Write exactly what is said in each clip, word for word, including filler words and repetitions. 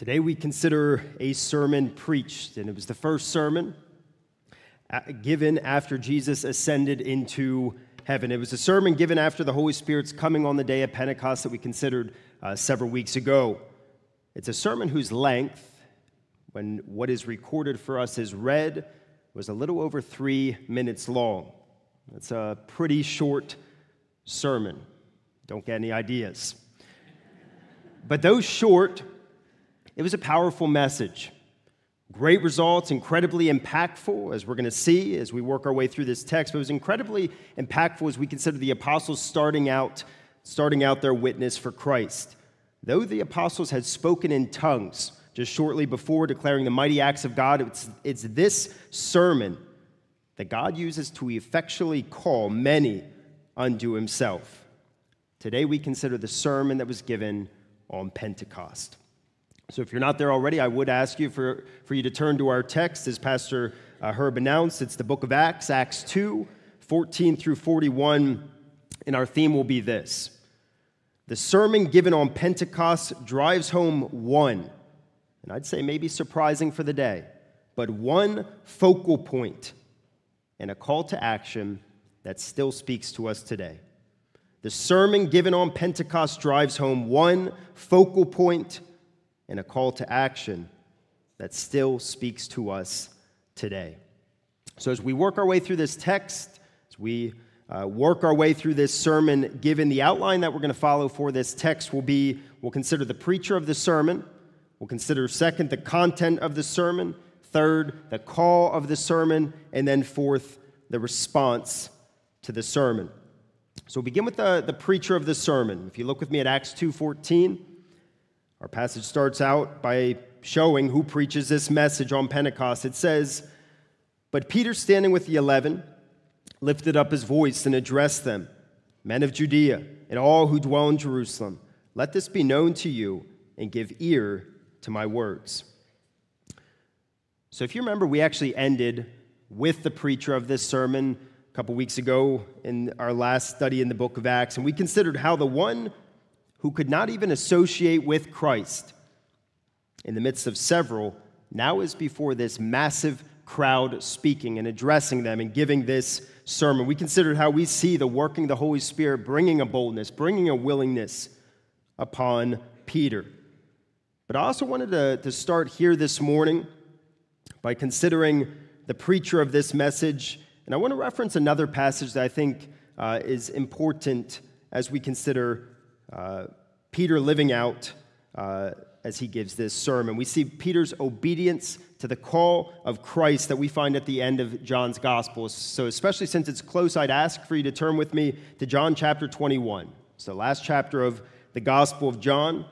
Today we consider a sermon preached, and it was the first sermon given after Jesus ascended into heaven. It was a sermon given after the Holy Spirit's coming on the day of Pentecost that we considered uh, several weeks ago. It's a sermon whose length, when what is recorded for us is read, was a little over three minutes long. It's a pretty short sermon. Don't get any ideas. But though short, it was a powerful message. Great results, incredibly impactful, as we're going to see as we work our way through this text. But it was incredibly impactful as we consider the apostles starting out, starting out their witness for Christ. Though the apostles had spoken in tongues just shortly before, declaring the mighty acts of God, it's, it's this sermon that God uses to effectually call many unto himself. Today we consider the sermon that was given on Pentecost. So if you're not there already, I would ask you for, for you to turn to our text. As Pastor uh, Herb announced, it's the book of Acts, Acts two, fourteen through forty-one, and our theme will be this. The sermon given on Pentecost drives home one, and I'd say maybe surprising for the day, but one focal point and a call to action that still speaks to us today. The sermon given on Pentecost drives home one focal point and a call to action that still speaks to us today. So as we work our way through this text, as we uh, work our way through this sermon, given the outline that we're going to follow for this text will be, we'll consider the preacher of the sermon, we'll consider second, the content of the sermon, third, the call of the sermon, and then fourth, the response to the sermon. So we'll begin with the, the preacher of the sermon. If you look with me at Acts two fourteen, our passage starts out by showing who preaches this message on Pentecost. It says, "But Peter, standing with the eleven, lifted up his voice and addressed them, 'Men of Judea and all who dwell in Jerusalem, let this be known to you and give ear to my words.'" So if you remember, we actually ended with the preacher of this sermon a couple weeks ago in our last study in the book of Acts, and we considered how the one who could not even associate with Christ in the midst of several, now is before this massive crowd speaking and addressing them and giving this sermon. We considered how we see the working of the Holy Spirit bringing a boldness, bringing a willingness upon Peter. But I also wanted to, to start here this morning by considering the preacher of this message, and I want to reference another passage that I think uh, is important as we consider Uh, Peter living out uh, as he gives this sermon. We see Peter's obedience to the call of Christ that we find at the end of John's Gospel. So especially since it's close, I'd ask for you to turn with me to John chapter twenty-one. It's the last chapter of the Gospel of John.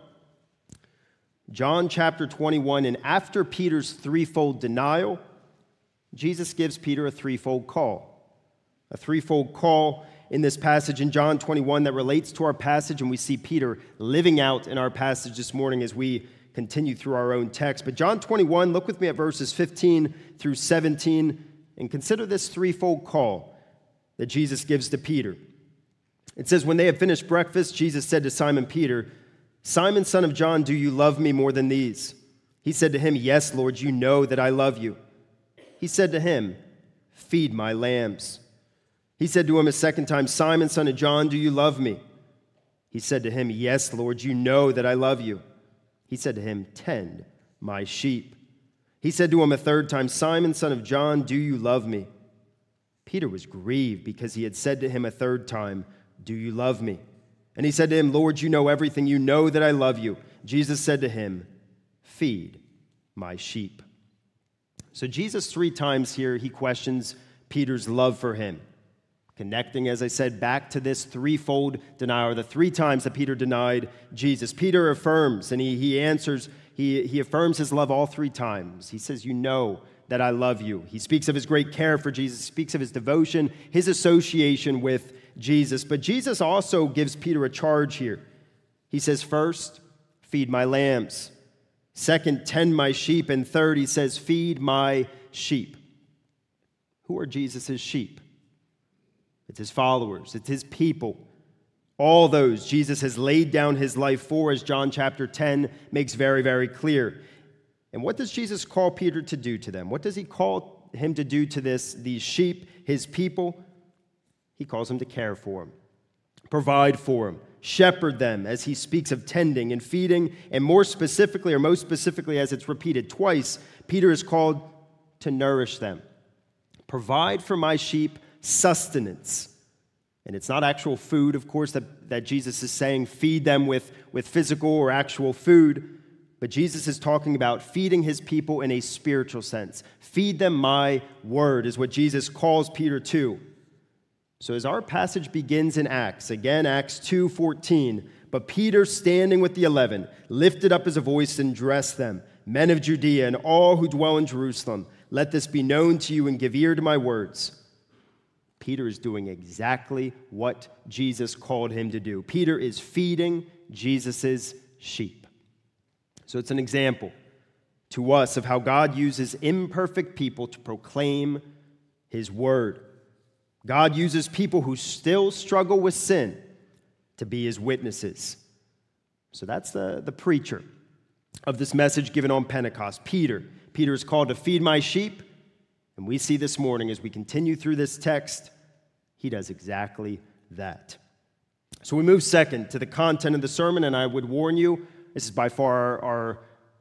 John chapter twenty-one, and after Peter's threefold denial, Jesus gives Peter a threefold call. A threefold call in this passage in John twenty-one that relates to our passage, and we see Peter living out in our passage this morning as we continue through our own text. But John twenty-one, look with me at verses fifteen through seventeen, and consider this threefold call that Jesus gives to Peter. It says, "When they had finished breakfast, Jesus said to Simon Peter, 'Simon, son of John, do you love me more than these?' He said to him, 'Yes, Lord, you know that I love you.' He said to him, 'Feed my lambs.' He said to him a second time, 'Simon, son of John, do you love me?' He said to him, 'Yes, Lord, you know that I love you.' He said to him, 'Tend my sheep.' He said to him a third time, 'Simon, son of John, do you love me?' Peter was grieved because he had said to him a third time, 'Do you love me?' And he said to him, 'Lord, you know everything. You know that I love you.' Jesus said to him, 'Feed my sheep.'" So Jesus three times here, he questions Peter's love for him, connecting, as I said, back to this threefold denial, the three times that Peter denied Jesus. Peter affirms, and he, he answers, he, he affirms his love all three times. He says, "You know that I love you." He speaks of his great care for Jesus, speaks of his devotion, his association with Jesus. But Jesus also gives Peter a charge here. He says, first, feed my lambs. Second, tend my sheep. And third, he says, feed my sheep. Who are Jesus' sheep? It's his followers. It's his people. All those Jesus has laid down his life for, as John chapter ten makes very, very clear. And what does Jesus call Peter to do to them? What does he call him to do to this, these sheep, his people? He calls him to care for them, provide for them, shepherd them, as he speaks of tending and feeding, and more specifically, or most specifically, as it's repeated twice, Peter is called to nourish them. Provide for my sheep sustenance. And it's not actual food, of course, that, that Jesus is saying, feed them with, with physical or actual food, but Jesus is talking about feeding his people in a spiritual sense. Feed them my word is what Jesus calls Peter to. So as our passage begins in Acts, again, Acts two fourteen, but Peter, standing with the eleven, lifted up his voice and addressed them, men of Judea and all who dwell in Jerusalem, let this be known to you and give ear to my words. Peter is doing exactly what Jesus called him to do. Peter is feeding Jesus' sheep. So it's an example to us of how God uses imperfect people to proclaim his word. God uses people who still struggle with sin to be his witnesses. So that's the, the preacher of this message given on Pentecost, Peter. Peter is called to feed my sheep, and we see this morning as we continue through this text, he does exactly that. So we move second to the content of the sermon, and I would warn you, this is by far our, our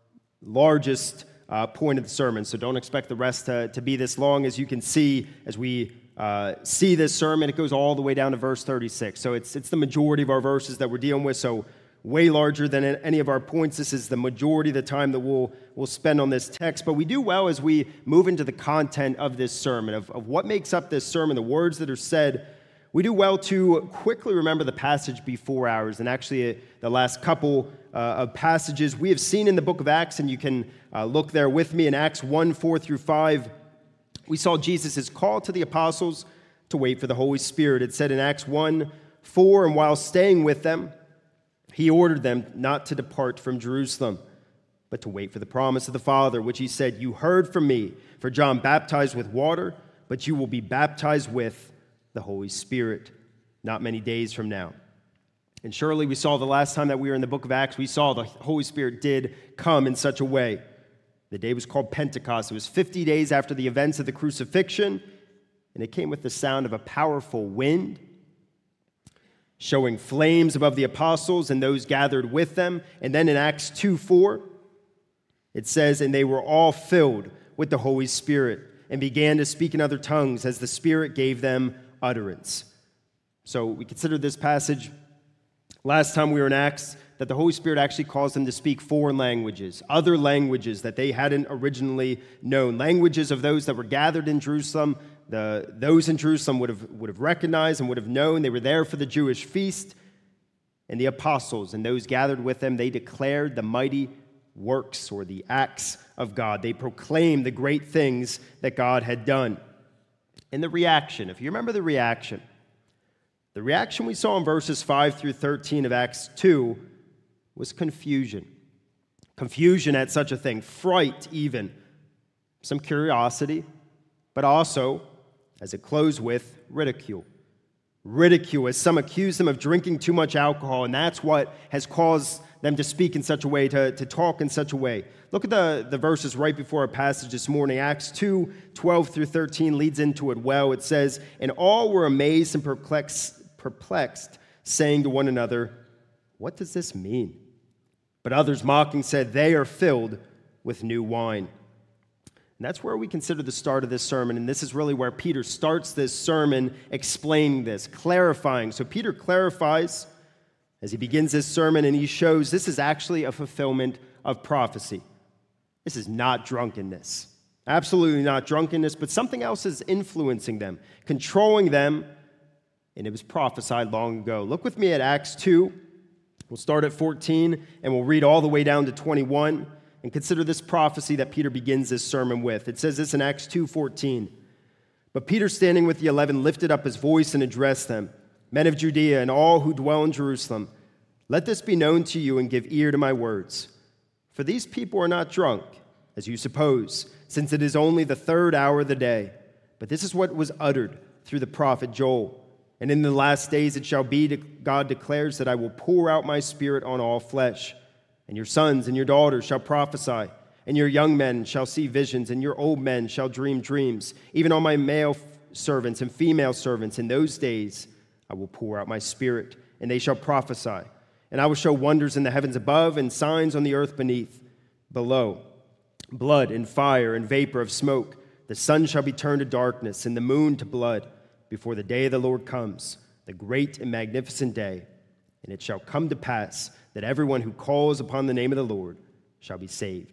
largest uh, point of the sermon, so don't expect the rest to, to be this long. As you can see, as we uh, see this sermon, it goes all the way down to verse thirty-six. So it's, it's the majority of our verses that we're dealing with, so way larger than any of our points. This is the majority of the time that we'll, we'll spend on this text. But we do well as we move into the content of this sermon, of, of what makes up this sermon, the words that are said. We do well to quickly remember the passage before ours, and actually uh, the last couple uh, of passages we have seen in the book of Acts, and you can uh, look there with me in Acts one, four through five. We saw Jesus' call to the apostles to wait for the Holy Spirit. It said in Acts one, four, and while staying with them, he ordered them not to depart from Jerusalem, but to wait for the promise of the Father, which he said, you heard from me, for John baptized with water, but you will be baptized with the Holy Spirit not many days from now. And surely we saw the last time that we were in the book of Acts, we saw the Holy Spirit did come in such a way. The day was called Pentecost. It was fifty days after the events of the crucifixion, and it came with the sound of a powerful wind, showing flames above the apostles and those gathered with them. And then in Acts two four, it says, and they were all filled with the Holy Spirit and began to speak in other tongues as the Spirit gave them utterance. So we considered this passage last time we were in Acts, that the Holy Spirit actually caused them to speak foreign languages, other languages that they hadn't originally known, languages of those that were gathered in Jerusalem. The, those in Jerusalem would have, would have recognized and would have known. They were there for the Jewish feast. And the apostles and those gathered with them, they declared the mighty works or the acts of God. They proclaimed the great things that God had done. And the reaction, if you remember the reaction, the reaction we saw in verses five through thirteen of Acts two was confusion. Confusion at such a thing, fright even, some curiosity, but also, as it closed with, ridicule. Ridicule, as some accuse them of drinking too much alcohol, and that's what has caused them to speak in such a way, to, to talk in such a way. Look at the, the verses right before our passage this morning. Acts two, twelve through thirteen leads into it well. It says, and all were amazed and perplexed, perplexed, saying to one another, what does this mean? But others mocking said, they are filled with new wine. And that's where we consider the start of this sermon, and this is really where Peter starts this sermon explaining this, clarifying. So Peter clarifies as he begins this sermon, and he shows this is actually a fulfillment of prophecy. This is not drunkenness. Absolutely not drunkenness, but something else is influencing them, controlling them, and it was prophesied long ago. Look with me at Acts two. We'll start at fourteen, and we'll read all the way down to twenty-one. And consider this prophecy that Peter begins this sermon with. It says this in Acts two fourteen. But Peter, standing with the eleven, lifted up his voice and addressed them, men of Judea and all who dwell in Jerusalem, let this be known to you and give ear to my words. For these people are not drunk, as you suppose, since it is only the third hour of the day. But this is what was uttered through the prophet Joel. And in the last days it shall be, God declares, that I will pour out my Spirit on all flesh. And your sons and your daughters shall prophesy, and your young men shall see visions, and your old men shall dream dreams. Even on my male servants and female servants in those days I will pour out my Spirit, and they shall prophesy. And I will show wonders in the heavens above and signs on the earth beneath, below, blood and fire and vapor of smoke. The sun shall be turned to darkness and the moon to blood before the day of the Lord comes, the great and magnificent day. And it shall come to pass that everyone who calls upon the name of the Lord shall be saved.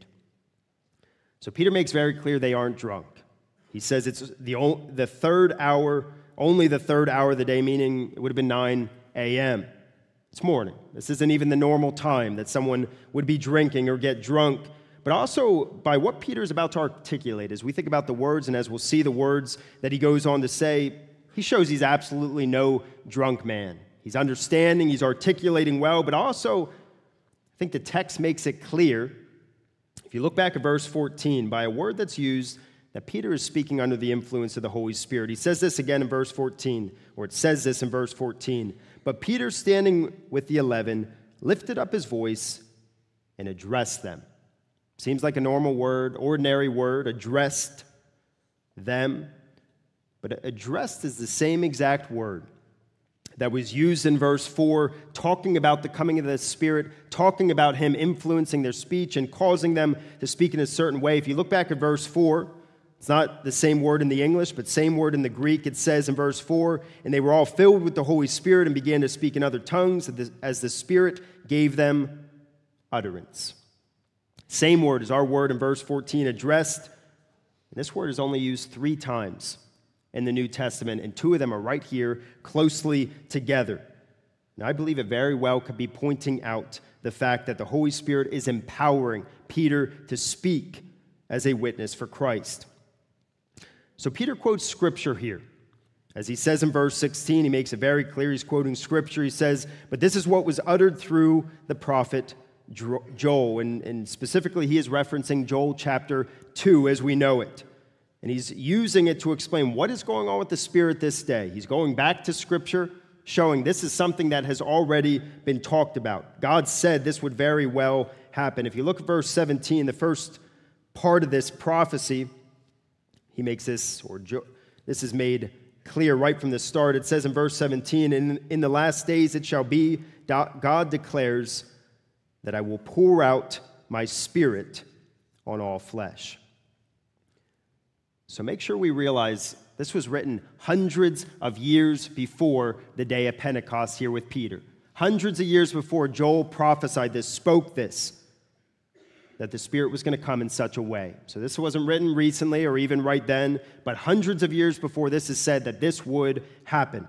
So Peter makes very clear they aren't drunk. He says it's the, o- the third hour, only the third hour of the day, meaning it would have been nine a.m. It's morning. This isn't even the normal time that someone would be drinking or get drunk. But also by what Peter is about to articulate, as we think about the words and as we'll see the words that he goes on to say, he shows he's absolutely no drunk man. He's understanding, he's articulating well, but also I think the text makes it clear, if you look back at verse fourteen, by a word that's used, that Peter is speaking under the influence of the Holy Spirit. He says this again in verse fourteen, or it says this in verse fourteen. But Peter, standing with the eleven, lifted up his voice and addressed them. Seems like a normal word, ordinary word, addressed them. But addressed is the same exact word that was used in verse four, talking about the coming of the Spirit, talking about him influencing their speech and causing them to speak in a certain way. If you look back at verse four, it's not the same word in the English, but same word in the Greek. It says in verse four, and they were all filled with the Holy Spirit and began to speak in other tongues as the Spirit gave them utterance. Same word as our word in verse fourteen, addressed. And this word is only used three times in the New Testament, and two of them are right here closely together. Now, I believe it very well could be pointing out the fact that the Holy Spirit is empowering Peter to speak as a witness for Christ. So Peter quotes Scripture here. As he says in verse sixteen, he makes it very clear he's quoting Scripture. He says, but this is what was uttered through the prophet Joel, and, and specifically he is referencing Joel chapter two as we know it. And he's using it to explain what is going on with the Spirit this day. He's going back to Scripture, showing this is something that has already been talked about. God said this would very well happen. If you look at verse seventeen, the first part of this prophecy, he makes this, or this is made clear right from the start. It says in verse seventeen, in, in the last days it shall be, God declares, that I will pour out my Spirit on all flesh. So make sure we realize this was written hundreds of years before the day of Pentecost here with Peter. Hundreds of years before Joel prophesied this, spoke this, that the Spirit was going to come in such a way. So this wasn't written recently or even right then, but hundreds of years before this is said that this would happen.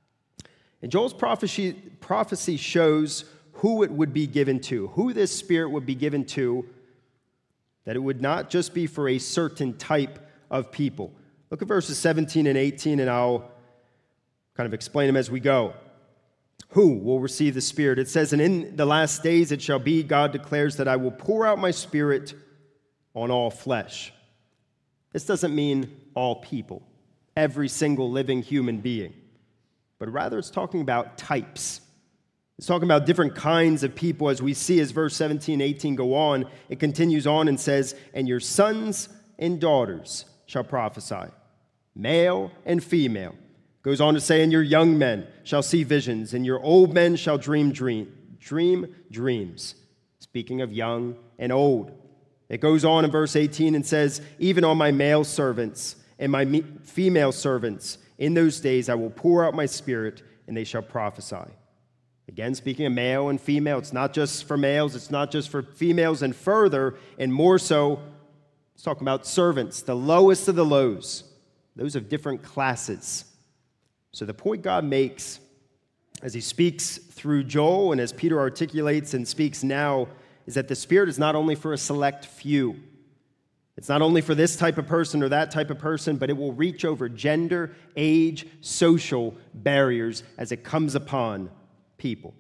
And Joel's prophecy, prophecy shows who it would be given to, who this Spirit would be given to, that it would not just be for a certain type of people. Look at verses seventeen and eighteen, and I'll kind of explain them as we go. Who will receive the Spirit? It says, and in the last days it shall be, God declares, that I will pour out my Spirit on all flesh. This doesn't mean all people, every single living human being, but rather it's talking about types. It's talking about different kinds of people, as we see as verse seventeen, eighteen go on. It continues on and says, and your sons and daughters shall prophesy, male and female. Goes on to say, and your young men shall see visions, and your old men shall dream dream, dream dreams. Speaking of young and old. It goes on in verse eighteen and says, even on my male servants and my me- female servants, in those days I will pour out my Spirit, and they shall prophesy. Again, speaking of male and female, it's not just for males, it's not just for females, and further and more so, it's talking about servants, the lowest of the lows, those of different classes. So the point God makes as he speaks through Joel and as Peter articulates and speaks now is that the Spirit is not only for a select few. It's not only for this type of person or that type of person, but it will reach over gender, age, social barriers as it comes upon people.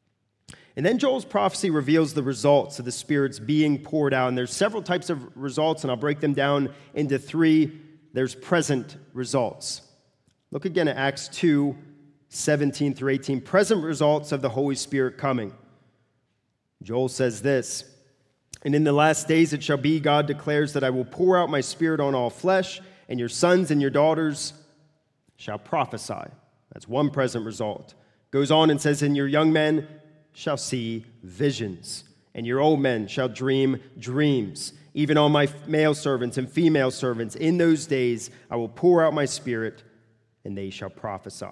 And then Joel's prophecy reveals the results of the Spirit's being poured out. And there's several types of results, and I'll break them down into three. There's present results. Look again at Acts two, seventeen through eighteen, present results of the Holy Spirit coming. Joel says this, "And in the last days it shall be, God declares, that I will pour out my Spirit on all flesh, and your sons and your daughters shall prophesy." That's one present result. Goes on and says, "And your young men shall see visions, and your old men shall dream dreams. Even on my male servants and female servants, in those days I will pour out my Spirit, and they shall prophesy."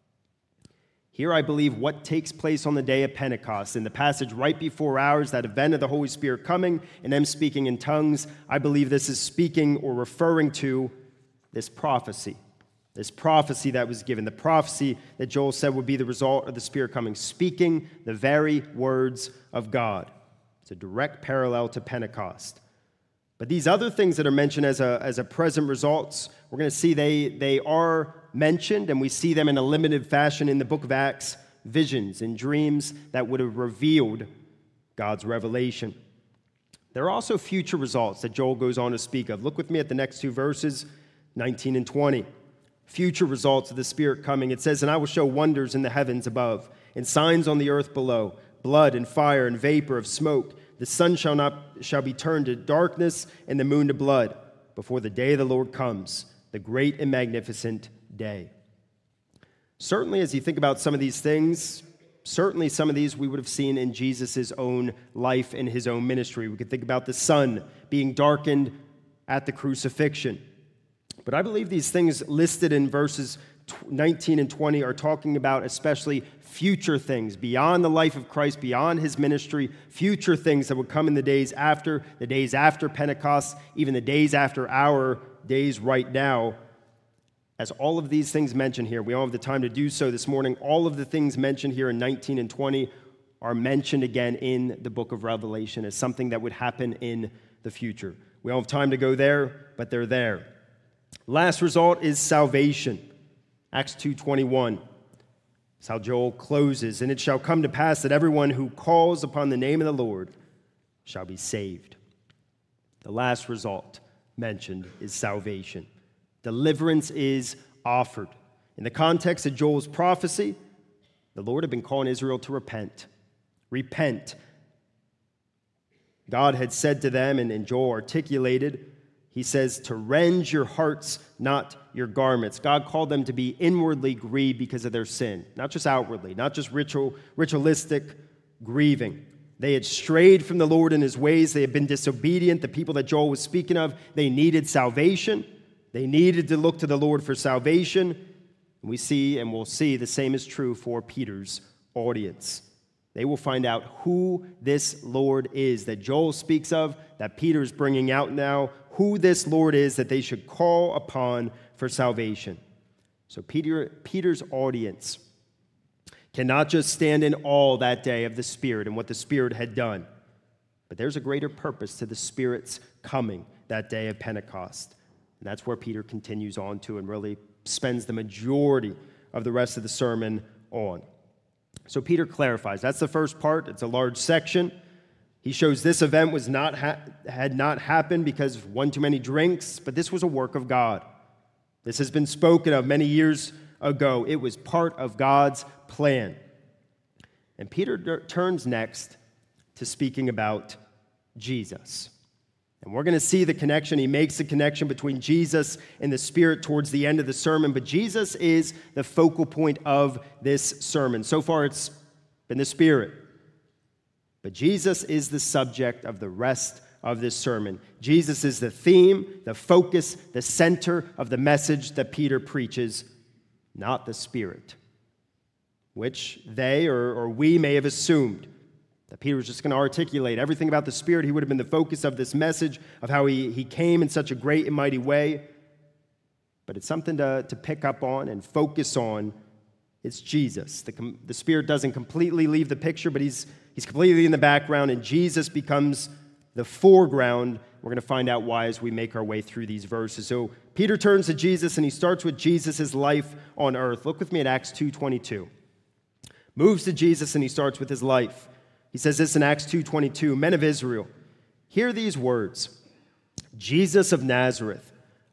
Here I believe what takes place on the day of Pentecost, in the passage right before ours, that event of the Holy Spirit coming and them speaking in tongues, I believe this is speaking or referring to this prophecy. This prophecy that was given, the prophecy that Joel said would be the result of the Spirit coming, speaking the very words of God. It's a direct parallel to Pentecost. But these other things that are mentioned as a, as a present results, we're going to see they, they are mentioned, and we see them in a limited fashion in the book of Acts, visions and dreams that would have revealed God's revelation. There are also future results that Joel goes on to speak of. Look with me at the next two verses, nineteen and twenty. Future results of the Spirit coming. It says, "And I will show wonders in the heavens above, and signs on the earth below, blood and fire and vapor of smoke. The sun shall not shall be turned to darkness, and the moon to blood, before the day of the Lord comes, the great and magnificent day." Certainly, as you think about some of these things, certainly some of these we would have seen in Jesus' own life and his own ministry. We could think about the sun being darkened at the crucifixion. But I believe these things listed in verses nineteen and twenty are talking about especially future things, beyond the life of Christ, beyond his ministry, future things that would come in the days after, the days after Pentecost, even the days after our days right now. As all of these things mentioned here, we don't have the time to do so this morning, all of the things mentioned here in nineteen and twenty are mentioned again in the book of Revelation as something that would happen in the future. We don't have time to go there, but they're there. Last result is salvation. Acts two twenty-one. That's how Joel closes. "And it shall come to pass that everyone who calls upon the name of the Lord shall be saved." The last result mentioned is salvation. Deliverance is offered. In the context of Joel's prophecy, the Lord had been calling Israel to repent. Repent. God had said to them, and Joel articulated, he says, to rend your hearts, not your garments. God called them to be inwardly grieved because of their sin, not just outwardly, not just ritual, ritualistic grieving. They had strayed from the Lord in his ways. They had been disobedient. The people that Joel was speaking of, they needed salvation. They needed to look to the Lord for salvation. And we see, and we'll see, the same is true for Peter's audience. They will find out who this Lord is that Joel speaks of, that Peter's bringing out now, who this Lord is that they should call upon for salvation. So Peter, Peter's audience cannot just stand in awe that day of the Spirit and what the Spirit had done, but there's a greater purpose to the Spirit's coming that day of Pentecost. And that's where Peter continues on to and really spends the majority of the rest of the sermon on. So Peter clarifies. That's the first part. It's a large section. He shows this event was not ha- had not happened because of one too many drinks, but this was a work of God. This has been spoken of many years ago. It was part of God's plan. And Peter d- turns next to speaking about Jesus. And we're going to see the connection. He makes the connection between Jesus and the Spirit towards the end of the sermon. But Jesus is the focal point of this sermon. So far, it's been the Spirit. But Jesus is the subject of the rest of this sermon. Jesus is the theme, the focus, the center of the message that Peter preaches, not the Spirit, which they or, or we may have assumed that Peter was just going to articulate everything about the Spirit. He would have been the focus of this message, of how he, he came in such a great and mighty way. But it's something to, to pick up on and focus on. It's Jesus. The, the Spirit doesn't completely leave the picture, but he's, he's completely in the background, and Jesus becomes the foreground. We're going to find out why as we make our way through these verses. So Peter turns to Jesus, and he starts with Jesus' life on earth. Look with me at Acts two twenty-two. Moves to Jesus, and he starts with his life. He says this in Acts two twenty-two, "Men of Israel, hear these words. Jesus of Nazareth,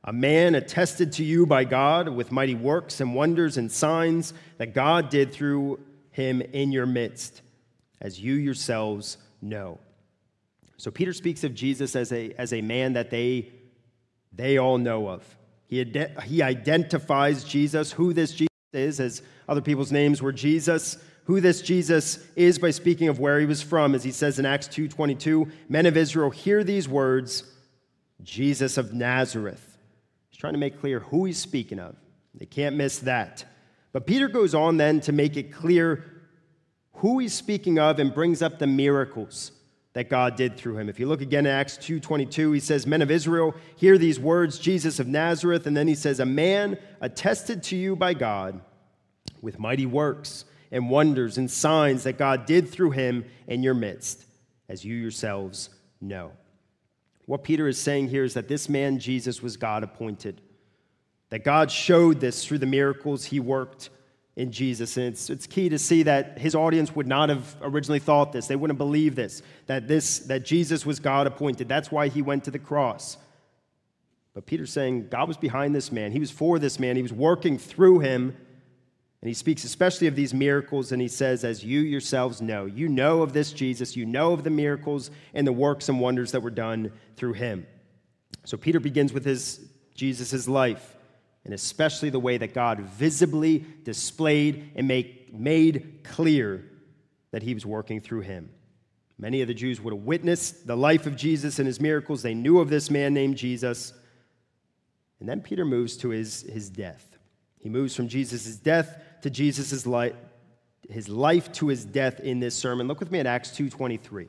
a man attested to you by God with mighty works and wonders and signs that God did through him in your midst, as you yourselves know." So Peter speaks of Jesus as a, as a man that they, they all know of. He, he identifies Jesus, who this Jesus is, as other people's names were Jesus, who this Jesus is by speaking of where he was from, as he says in Acts two twenty-two, "Men of Israel, hear these words, Jesus of Nazareth." He's trying to make clear who he's speaking of. They can't miss that. But Peter goes on then to make it clear who he's speaking of and brings up the miracles that God did through him. If you look again at Acts two twenty-two, he says, "Men of Israel, hear these words, Jesus of Nazareth." And then he says, "A man attested to you by God with mighty works and wonders and signs that God did through him in your midst, as you yourselves know." What Peter is saying here is that this man, Jesus, was God appointed. That God showed this through the miracles he worked in Jesus. And it's, it's key to see that his audience would not have originally thought this. They wouldn't believe this, that this, that Jesus was God appointed. That's why he went to the cross. But Peter's saying God was behind this man. He was for this man. He was working through him. And he speaks especially of these miracles, and he says, "As you yourselves know." You know of this Jesus. You know of the miracles and the works and wonders that were done through him. So Peter begins with his Jesus' life, and especially the way that God visibly displayed and make, made clear that he was working through him. Many of the Jews would have witnessed the life of Jesus and his miracles. They knew of this man named Jesus. And then Peter moves to his, his death. He moves from Jesus' death to Jesus' life, his life to his death in this sermon. Look with me at Acts two twenty-three.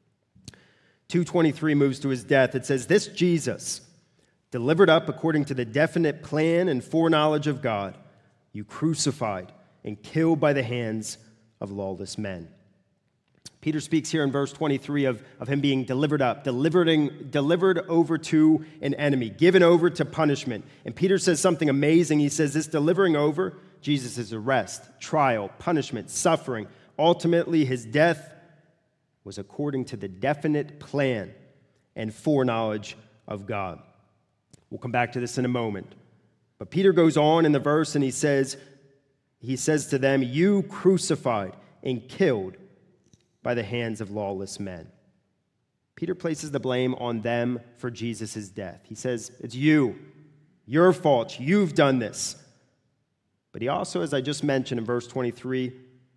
two twenty-three moves to his death. It says, "This Jesus, delivered up according to the definite plan and foreknowledge of God, you crucified and killed by the hands of lawless men." Peter speaks here in verse twenty-three of, of him being delivered up, delivering, delivered over to an enemy, given over to punishment. And Peter says something amazing. He says this delivering over, Jesus' arrest, trial, punishment, suffering, ultimately his death was according to the definite plan and foreknowledge of God. We'll come back to this in a moment. But Peter goes on in the verse and he says, he says to them, "You crucified and killed by the hands of lawless men." Peter places the blame on them for Jesus' death. He says, "It's you, your fault, you've done this." But he also, as I just mentioned in verse twenty-three,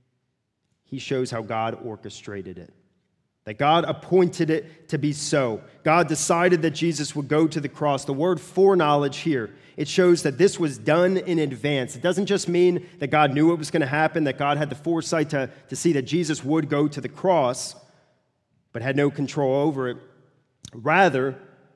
he shows how God orchestrated it. That God appointed it to be so. God decided that Jesus would go to the cross. The word foreknowledge here, it shows that this was done in advance. It doesn't just mean that God knew it was going to happen, that God had the foresight to, to see that Jesus would go to the cross, but had no control over it. Rather,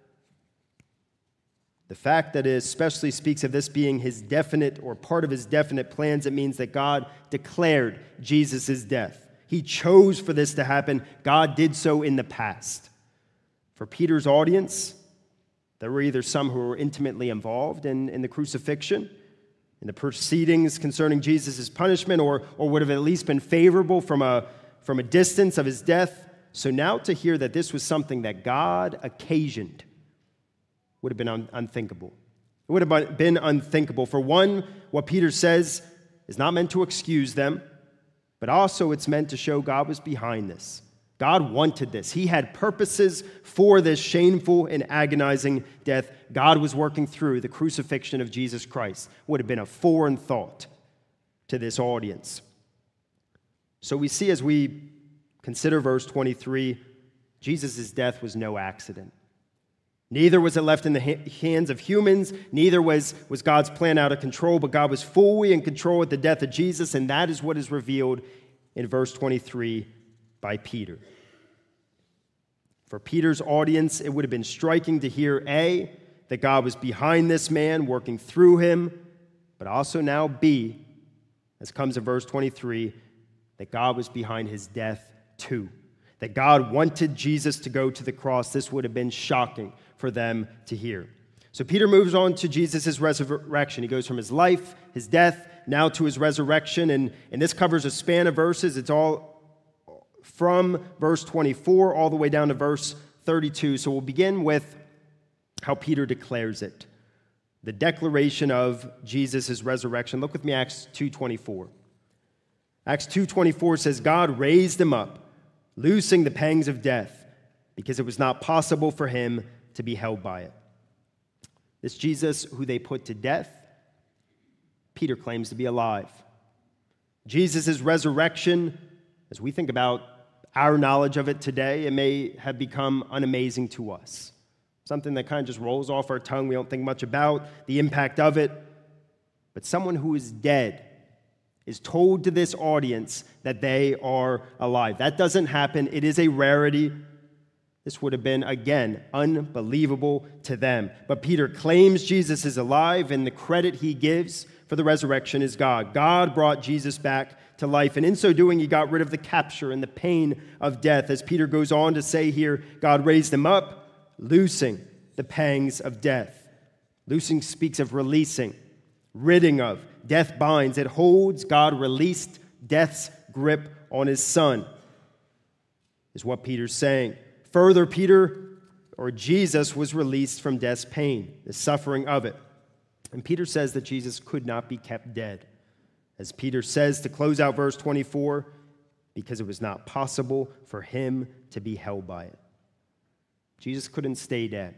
the fact that it especially speaks of this being his definite or part of his definite plans, it means that God declared Jesus' death. He chose for this to happen. God did so in the past. For Peter's audience, there were either some who were intimately involved in, in the crucifixion, in the proceedings concerning Jesus' punishment, or, or would have at least been favorable from a, from a distance of his death. So now to hear that this was something that God occasioned would have been un- unthinkable. It would have been unthinkable. For one, what Peter says is not meant to excuse them, but also it's meant to show God was behind this. God wanted this. He had purposes for this shameful and agonizing death. God was working through the crucifixion of Jesus Christ. Would have been a foreign thought to this audience. So we see as we consider verse twenty-three, Jesus' death was no accident. Neither was it left in the hands of humans, neither was, was God's plan out of control, but God was fully in control at the death of Jesus, and that is what is revealed in verse twenty-three by Peter. For Peter's audience, it would have been striking to hear, A, that God was behind this man, working through him, but also now, B, as comes in verse twenty-three, that God was behind his death too. That God wanted Jesus to go to the cross. This would have been shocking for them to hear. So Peter moves on to Jesus' resurrection. He goes from his life, his death, now to his resurrection, and, and this covers a span of verses. It's all from verse twenty-four all the way down to verse thirty-two. So we'll begin with how Peter declares it. the declaration of Jesus' resurrection. Look with me, Acts two twenty-four. Acts two twenty-four says, God raised him up, loosing the pangs of death, because it was not possible for him to be held by it. This Jesus who they put to death, Peter claims to be alive. Jesus' resurrection, as we think about our knowledge of it today, it may have become unamazing to us. Something that kind of just rolls off our tongue. We don't think much about the impact of it. But someone who is dead is told to this audience that they are alive. That doesn't happen. It is a rarity. This would have been, again, unbelievable to them. But Peter claims Jesus is alive, and the credit he gives for the resurrection is God. God brought Jesus back to life, and in so doing, he got rid of the capture and the pain of death. As Peter goes on to say here, God raised him up, loosing the pangs of death. Loosing speaks of releasing, ridding of. Death binds, it holds. God released death's grip on his Son, is what Peter's saying. Further, Peter, or Jesus, was released from death's pain, the suffering of it. And Peter says that Jesus could not be kept dead. As Peter says to close out verse twenty-four, because it was not possible for him to be held by it. Jesus couldn't stay dead.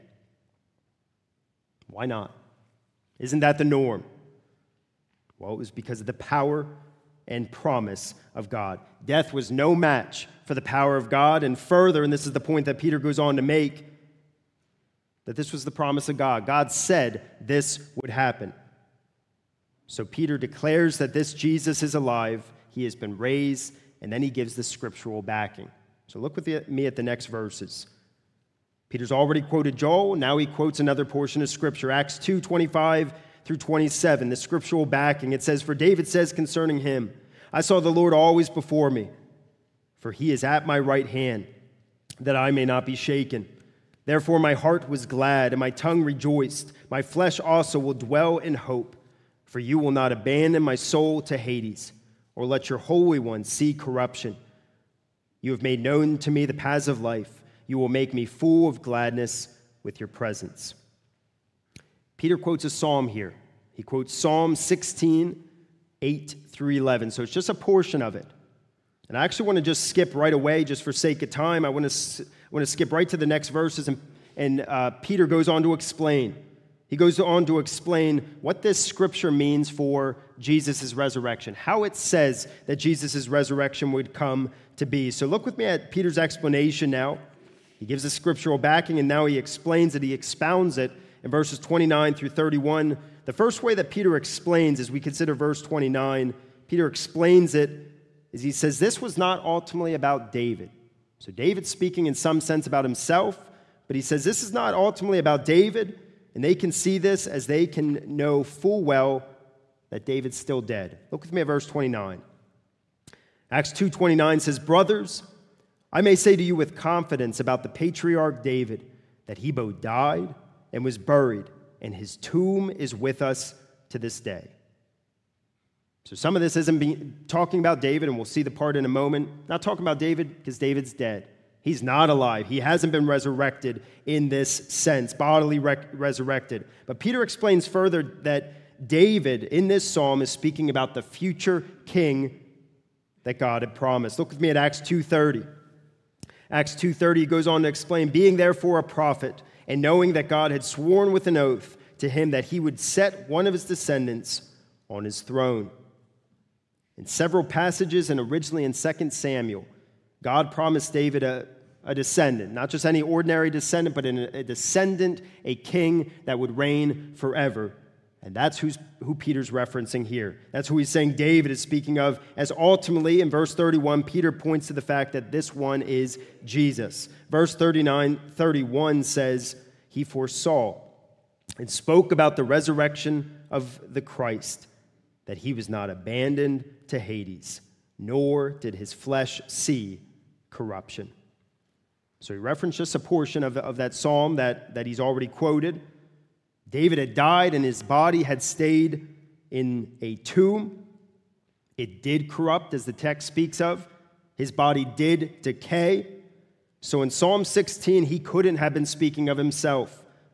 Why not? Isn't that the norm? Well, it was because of the power and promise of God. Death was no match for the power of God, and further, and this is the point that Peter goes on to make, that this was the promise of God. God said this would happen. So Peter declares that this Jesus is alive, he has been raised, and then he gives the scriptural backing. So look with me at the next verses. Peter's already quoted Joel, now he quotes another portion of Scripture, Acts two twenty-five through twenty-seven, the scriptural backing. It says, for David says concerning him, I saw the Lord always before me, for he is at my right hand, that I may not be shaken. Therefore my heart was glad, and my tongue rejoiced. My flesh also will dwell in hope, for you will not abandon my soul to Hades, or let your Holy One see corruption. You have made known to me the paths of life. You will make me full of gladness with your presence. Peter quotes a psalm here. He quotes Psalm sixteen, eight through eleven. So it's just a portion of it. And I actually want to just skip right away, just for sake of time. I want to, I want to skip right to the next verses, and, and uh, Peter goes on to explain. He goes on to explain what this scripture means for Jesus' resurrection, how it says that Jesus' resurrection would come to be. So look with me at Peter's explanation now. He gives a scriptural backing, and now he explains it. He expounds it in verses twenty-nine through thirty-one. The first way that Peter explains, as we consider verse twenty-nine, Peter explains it, is he says this was not ultimately about David. So David's speaking in some sense about himself, but he says this is not ultimately about David, and they can see this as they can know full well that David's still dead. Look with me at verse twenty-nine. Acts two twenty-nine says, brothers, I may say to you with confidence about the patriarch David, that he both died and was buried, and his tomb is with us to this day. So some of this isn't being, talking about David, and we'll see the part in a moment. Not talking about David because David's dead. He's not alive. He hasn't been resurrected in this sense, bodily rec- resurrected. But Peter explains further that David in this psalm is speaking about the future king that God had promised. Look with me at Acts two thirty. Acts two thirty goes on to explain, being therefore a prophet, and knowing that God had sworn with an oath to him that he would set one of his descendants on his throne. In several passages, and originally in Second Samuel, God promised David a, a descendant, not just any ordinary descendant, but a, a descendant, a king that would reign forever. And that's who's, who Peter's referencing here. That's who he's saying David is speaking of, as ultimately, in verse thirty-one, Peter points to the fact that this one is Jesus. Verse thirty-nine, thirty-one says, he foresaw and spoke about the resurrection of the Christ, that he was not abandoned to Hades, nor did his flesh see corruption. So he referenced just a portion of, of that psalm that, that he's already quoted. David had died and his body had stayed in a tomb. It did corrupt, as the text speaks of. His body did decay. So in Psalm sixteen, he couldn't have been speaking of himself.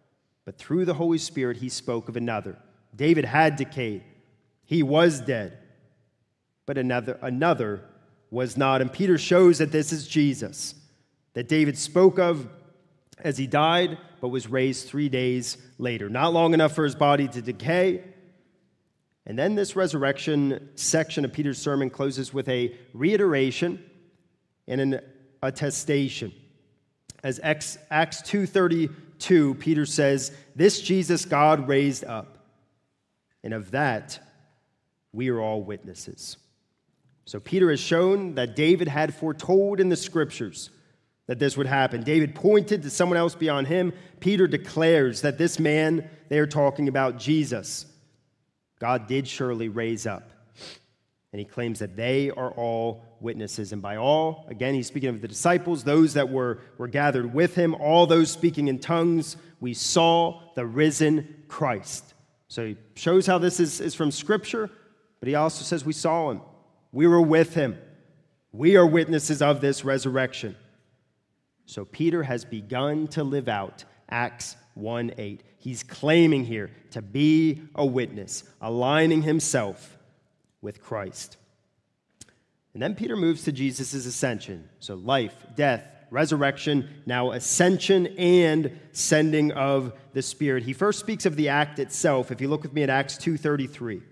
but through the Holy Spirit he spoke of another. David had decayed. He was dead. But another, another was not. And Peter shows that this is Jesus, that David spoke of as he died, but was raised three days later. Not long enough for his body to decay. And then this resurrection section of Peter's sermon closes with a reiteration and an attestation. As Acts two thirty-two, Peter says, "This Jesus God raised up, and of that we are all witnesses." So Peter has shown that David had foretold in the scriptures that this would happen. David pointed to someone else beyond him. Peter declares that this man they are talking about, Jesus, God did surely raise up. And he claims that they are all witnesses. And by all, again, he's speaking of the disciples, those that were, were gathered with him, all those speaking in tongues, we saw the risen Christ. So he shows how this is, is from Scripture, but he also says we saw him. We were with him. We are witnesses of this resurrection. So Peter has begun to live out Acts one eight. He's claiming here to be a witness, aligning himself with Christ. And then Peter moves to Jesus' ascension. So life, death, resurrection, now ascension and sending of the Spirit. He first speaks of the act itself. If you look with me at Acts two thirty-three.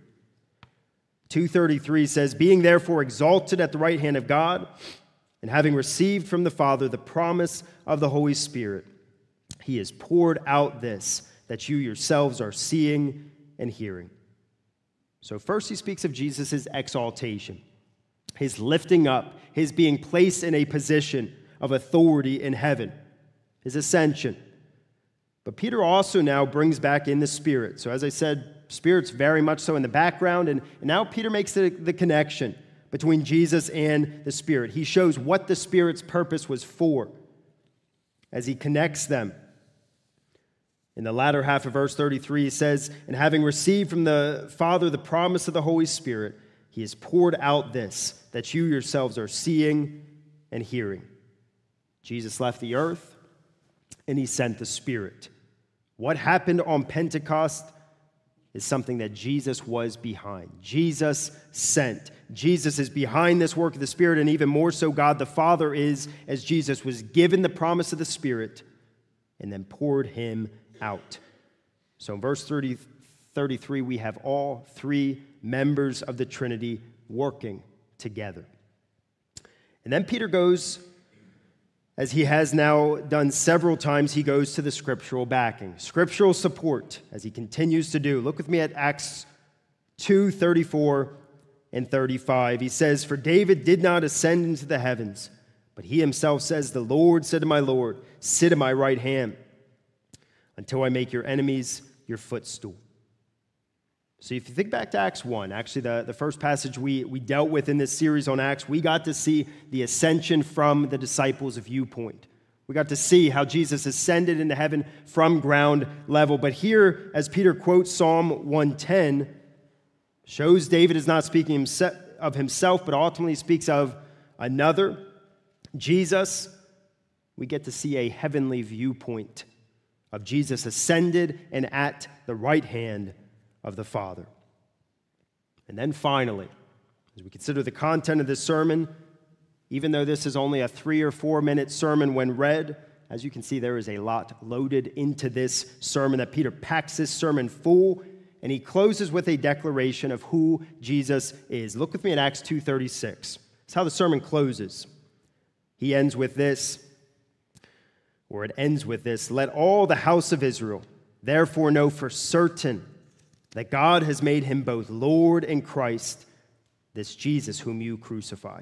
two thirty-three says, "Being therefore exalted at the right hand of God, and having received from the Father the promise of the Holy Spirit, he has poured out this that you yourselves are seeing and hearing." So first he speaks of Jesus' exaltation, his lifting up, his being placed in a position of authority in heaven, his ascension. But Peter also now brings back in the Spirit. So as I said, Spirit's very much so in the background, and, and now Peter makes the, the connection between Jesus and the Spirit. He shows what the Spirit's purpose was for as he connects them. In the latter half of verse thirty-three, he says, "And having received from the Father the promise of the Holy Spirit, he has poured out this that you yourselves are seeing and hearing." Jesus left the earth, and he sent the Spirit. What happened on Pentecost is something that Jesus was behind. Jesus sent. Jesus is behind this work of the Spirit, and even more so, God the Father is, as Jesus was given the promise of the Spirit and then poured him out. So in verse thirty, thirty-three, we have all three members of the Trinity working together. And then Peter goes, as he has now done several times, he goes to the scriptural backing, scriptural support, as he continues to do. Look with me at Acts two thirty-four and thirty-five. He says, "For David did not ascend into the heavens, but he himself says, 'The Lord said to my Lord, sit at my right hand until I make your enemies your footstool.'" So if you think back to Acts one, actually the, the first passage we, we dealt with in this series on Acts, we got to see the ascension from the disciples' viewpoint. We got to see how Jesus ascended into heaven from ground level. But here, as Peter quotes Psalm one ten, shows David is not speaking of himself, but ultimately speaks of another, Jesus. We get to see a heavenly viewpoint of Jesus ascended and at the right hand of the Father. And then finally, as we consider the content of this sermon, even though this is only a three or four minute sermon when read, as you can see, there is a lot loaded into this sermon that Peter packs this sermon full, and he closes with a declaration of who Jesus is. Look with me at Acts two thirty-six. That's how the sermon closes. He ends with this, or it ends with this: "Let all the house of Israel therefore know for certain that God has made him both Lord and Christ, this Jesus whom you crucified."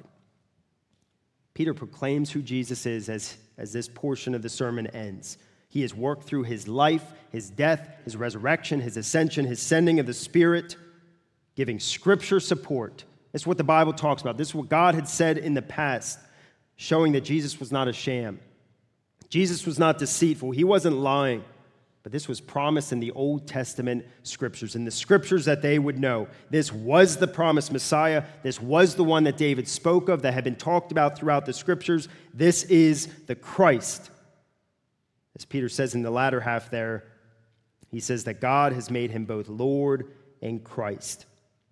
Peter proclaims who Jesus is as, as this portion of the sermon ends. He has worked through his life, his death, his resurrection, his ascension, his sending of the Spirit, giving scripture support. This is what the Bible talks about. This is what God had said in the past, showing that Jesus was not a sham. Jesus was not deceitful. He wasn't lying. But this was promised in the Old Testament scriptures, in the scriptures that they would know. This was the promised Messiah. This was the one that David spoke of, that had been talked about throughout the scriptures. This is the Christ. As Peter says in the latter half there, He says that God has made him both Lord and Christ.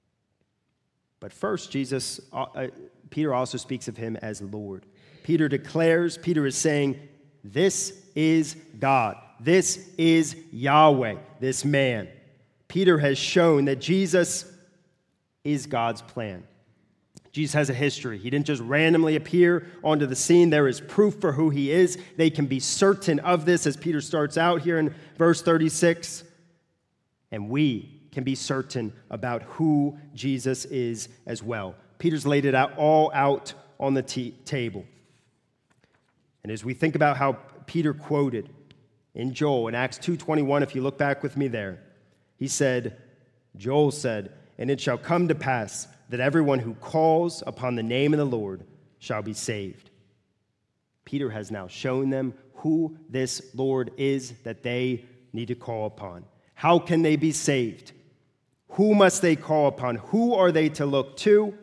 But first, Jesus, uh, Peter also speaks of him as Lord. Peter declares, Peter is saying, this is God. This is Yahweh, this man. Peter has shown that Jesus is God's plan. Jesus has a history. He didn't just randomly appear onto the scene. There is proof for who he is. They can be certain of this, as Peter starts out here in verse thirty-six. And we can be certain about who Jesus is as well. Peter's laid it out all out on the t- table. And as we think about how Peter quoted in Joel in Acts two twenty-one, if you look back with me there, he said, Joel said, "And it shall come to pass that everyone who calls upon the name of the Lord shall be saved." Peter has now shown them who this Lord is that they need to call upon. How can they be saved? Who must they call upon? Who are they to look to?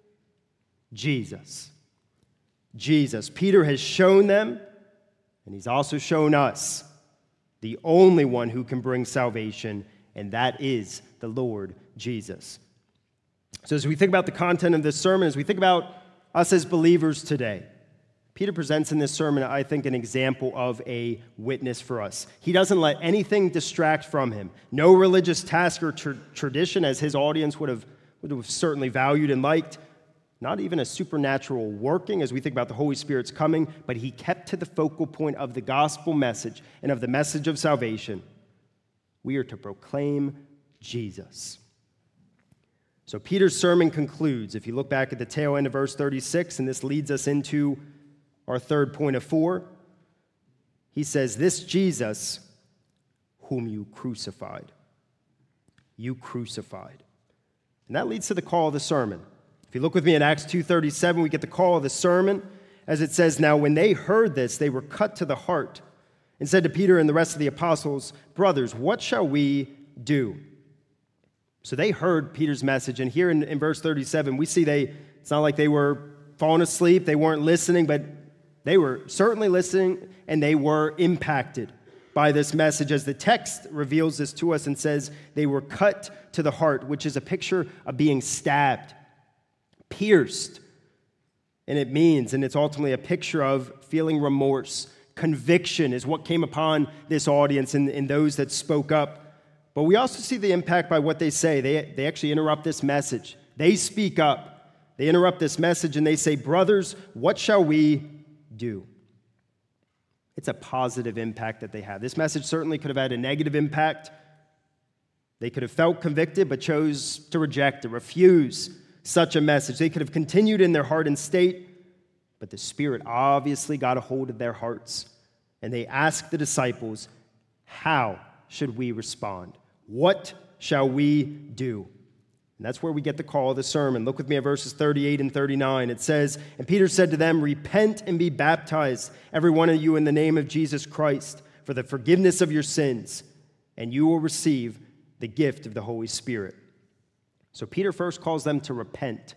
Jesus. Jesus. Peter has shown them, and he's also shown us, the only one who can bring salvation, and that is the Lord Jesus. So as we think about the content of this sermon, as we think about us as believers today, Peter presents in this sermon, I think, an example of a witness for us. He doesn't let anything distract from him. No religious task or tra- tradition, as his audience would have, would have certainly valued and liked. Not even a supernatural working, as we think about the Holy Spirit's coming, but he kept to the focal point of the gospel message and of the message of salvation. We are to proclaim Jesus. So Peter's sermon concludes, if you look back at the tail end of verse thirty-six, and this leads us into our third point of four. He says, "This Jesus whom you crucified." You crucified. And that leads to the call of the sermon. If you look with me in Acts two thirty-seven, we get the call of the sermon, as it says, "Now when they heard this, they were cut to the heart and said to Peter and the rest of the apostles, 'Brothers, what shall we do?'" So they heard Peter's message, and here in, in verse thirty-seven, we see they, it's not like they were falling asleep, they weren't listening, but they were certainly listening, and they were impacted by this message, as the text reveals this to us and says they were cut to the heart, which is a picture of being stabbed, pierced, and it means, and it's ultimately a picture of feeling remorse. Conviction is what came upon this audience and, and those that spoke up. But we also see the impact by what they say. They, they actually interrupt this message. They speak up. They interrupt this message and they say, "Brothers, what shall we do?" It's a positive impact that they have. This message certainly could have had a negative impact. They could have felt convicted but chose to reject it, refuse such a message. They could have continued in their hardened state, but the Spirit obviously got a hold of their hearts. And they asked the disciples, "How should we respond? What shall we do?" And that's where we get the call of the sermon. Look with me at verses thirty-eight and thirty-nine. It says, "And Peter said to them, 'Repent and be baptized, every one of you, in the name of Jesus Christ, for the forgiveness of your sins, and you will receive the gift of the Holy Spirit.'" So Peter first calls them to repent,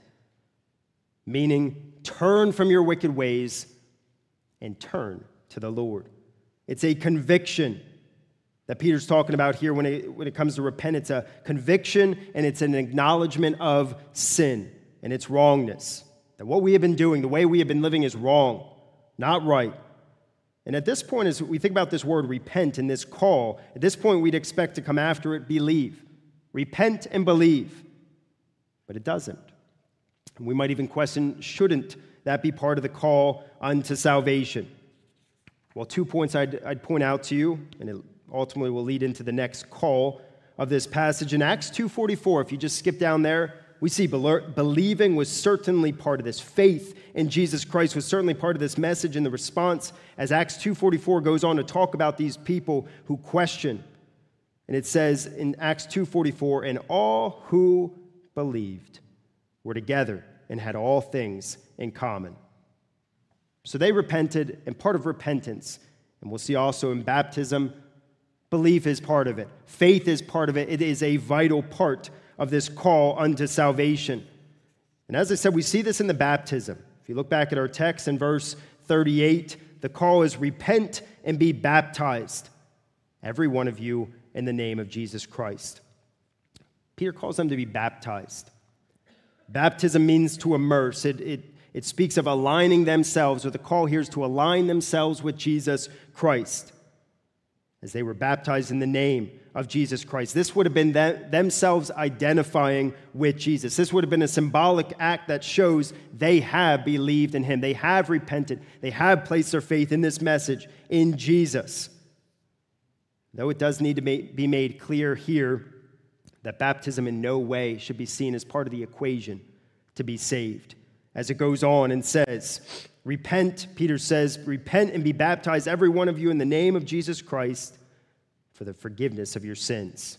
meaning turn from your wicked ways and turn to the Lord. It's a conviction that Peter's talking about here when it, when it comes to repent. It's a conviction and it's an acknowledgement of sin and its wrongness. That what we have been doing, the way we have been living is wrong, not right. And at this point, as we think about this word repent and this call, at this point we'd expect to come after it, believe. Repent and believe. But it doesn't. And we might even question, shouldn't that be part of the call unto salvation? Well, two points I'd, I'd point out to you, and it ultimately will lead into the next call of this passage. In Acts two forty-four, if you just skip down there, we see believing was certainly part of this. Faith in Jesus Christ was certainly part of this message and the response, as Acts two forty-four goes on to talk about these people who question. And it says in Acts two forty-four, "And all who believed were together and had all things in common." So they repented, and part of repentance, and we'll see also in baptism, belief is part of it. Faith is part of it. It is a vital part of this call unto salvation. And as I said, we see this in the baptism. If you look back at our text in verse thirty-eight, the call is repent and be baptized, every one of you, in the name of Jesus Christ. Peter calls them to be baptized. Baptism means to immerse. It, it, it speaks of aligning themselves, or the call here is to align themselves with Jesus Christ as they were baptized in the name of Jesus Christ. This would have been them, themselves identifying with Jesus. This would have been a symbolic act that shows they have believed in him. They have repented. They have placed their faith in this message, in Jesus. Though it does need to be made clear here that baptism in no way should be seen as part of the equation to be saved. As it goes on and says, repent, Peter says, repent and be baptized, every one of you, in the name of Jesus Christ for the forgiveness of your sins.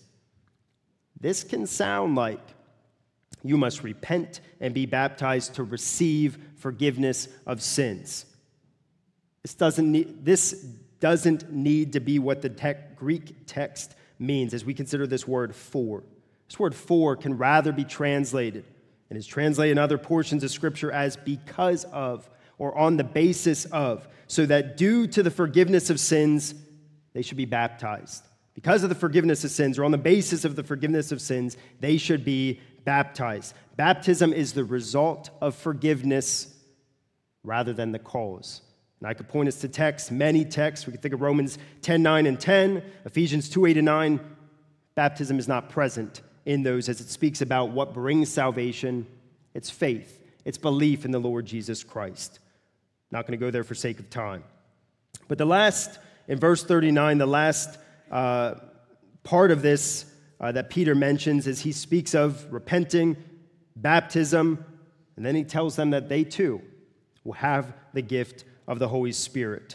This can sound like you must repent and be baptized to receive forgiveness of sins. This doesn't need, this doesn't need to be what the tech, Greek text means as we consider this word for. This word for can rather be translated, and is translated in other portions of Scripture as because of, or on the basis of, so that due to the forgiveness of sins, they should be baptized. Because of the forgiveness of sins, or on the basis of the forgiveness of sins, they should be baptized. Baptism is the result of forgiveness rather than the cause. And I could point us to texts, many texts. We could think of Romans ten nine and ten, Ephesians two eight and nine. Baptism is not present in those as it speaks about what brings salvation. It's faith. It's belief in the Lord Jesus Christ. Not going to go there for sake of time. But the last, in verse thirty-nine, the last uh, part of this uh, that Peter mentions is he speaks of repenting, baptism, and then he tells them that they too will have the gift of the Holy Spirit.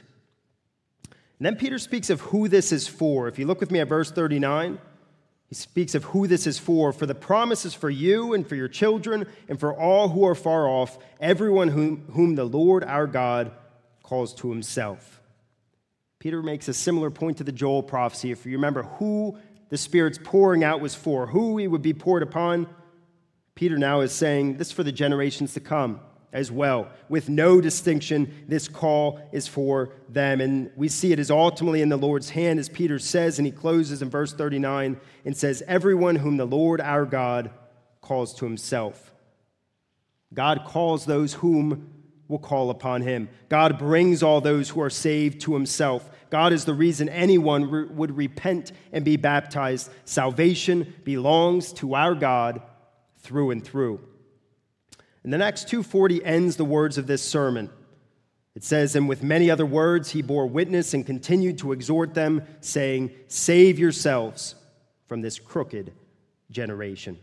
And then Peter speaks of who this is for. If you look with me at verse thirty-nine, he speaks of who this is for. For the promise is for you and for your children and for all who are far off, everyone whom, whom the Lord our God calls to himself. Peter makes a similar point to the Joel prophecy. If you remember who the Spirit's pouring out was for, who he would be poured upon, Peter now is saying this for the generations to come as well. With no distinction, this call is for them. And we see it is ultimately in the Lord's hand, as Peter says, and he closes in verse thirty-nine and says, everyone whom the Lord our God calls to himself. God calls those whom will call upon him. God brings all those who are saved to himself. God is the reason anyone re- would repent and be baptized. Salvation belongs to our God through and through. And then Acts two forty ends the words of this sermon. It says, and with many other words he bore witness and continued to exhort them, saying, save yourselves from this crooked generation.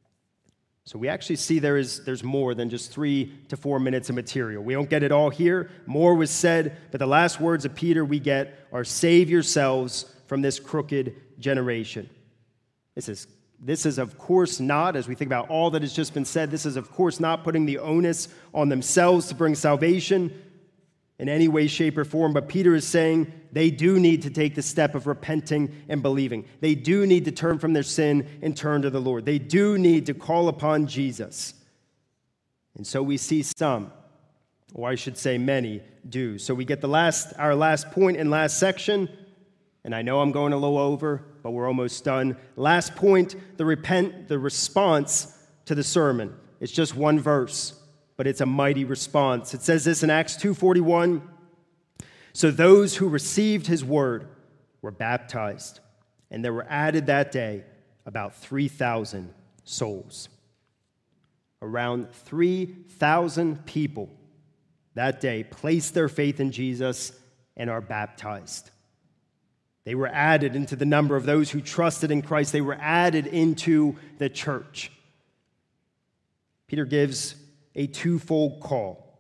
So we actually see there is there's more than just three to four minutes of material. We don't get it all here. More was said, but the last words of Peter we get are, save yourselves from this crooked generation. This is This is, of course, not, as we think about all that has just been said, this is, of course, not putting the onus on themselves to bring salvation in any way, shape, or form. But Peter is saying they do need to take the step of repenting and believing. They do need to turn from their sin and turn to the Lord. They do need to call upon Jesus. And so we see some, or I should say many, do. So we get the last, our last point and last section. And I know I'm going a little over, but we're almost done. Last point, the repent, the response to the sermon. It's just one verse, but it's a mighty response. It says this in Acts two forty-one. So those who received his word were baptized, and there were added that day about three thousand souls. Around three thousand people that day placed their faith in Jesus and are baptized. They were added into the number of those who trusted in Christ. They were added into the church. Peter gives a twofold call.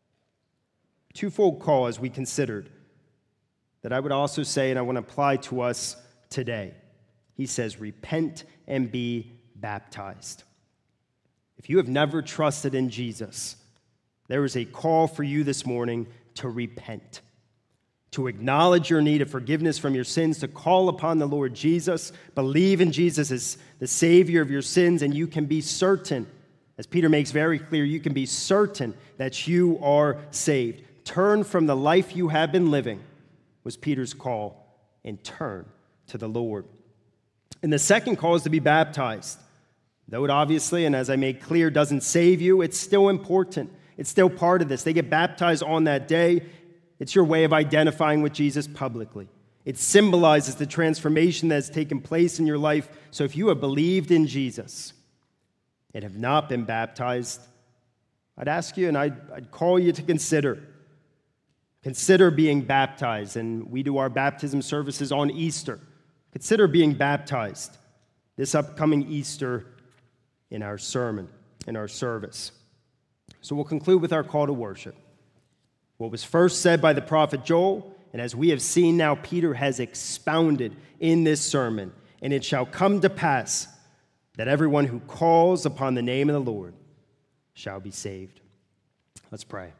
Twofold call as we considered that I would also say, and I want to apply to us today. He says, repent and be baptized. If you have never trusted in Jesus, there is a call for you this morning to repent, to acknowledge your need of forgiveness from your sins, to call upon the Lord Jesus, believe in Jesus as the Savior of your sins, and you can be certain, as Peter makes very clear, you can be certain that you are saved. Turn from the life you have been living, was Peter's call, and turn to the Lord. And the second call is to be baptized. Though it obviously, and as I made clear, doesn't save you, it's still important. It's still part of this. They get baptized on that day. It's your way of identifying with Jesus publicly. It symbolizes the transformation that has taken place in your life. So if you have believed in Jesus and have not been baptized, I'd ask you and I'd, I'd call you to consider. Consider being baptized. And we do our baptism services on Easter. Consider being baptized this upcoming Easter in our sermon, in our service. So we'll conclude with our call to worship. What was first said by the prophet Joel, and as we have seen now, Peter has expounded in this sermon, and it shall come to pass that everyone who calls upon the name of the Lord shall be saved. Let's pray.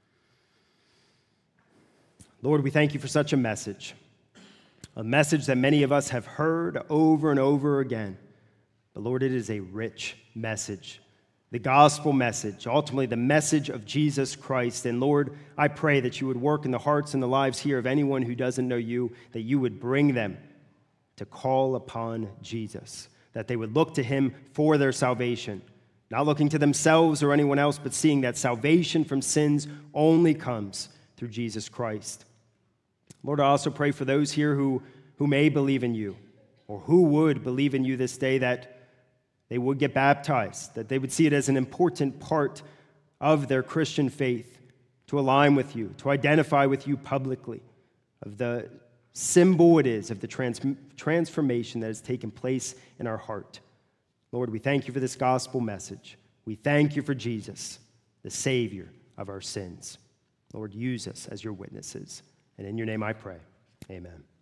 Lord, we thank you for such a message, a message that many of us have heard over and over again. But Lord, it is a rich message, the gospel message, ultimately the message of Jesus Christ. And Lord, I pray that you would work in the hearts and the lives here of anyone who doesn't know you, that you would bring them to call upon Jesus, that they would look to him for their salvation, not looking to themselves or anyone else, but seeing that salvation from sins only comes through Jesus Christ. Lord, I also pray for those here who, who may believe in you, or who would believe in you this day, that they would get baptized, that they would see it as an important part of their Christian faith to align with you, to identify with you publicly, of the symbol it is of the trans- transformation that has taken place in our heart. Lord, we thank you for this gospel message. We thank you for Jesus, the Savior of our sins. Lord, use us as your witnesses. And in your name I pray. Amen.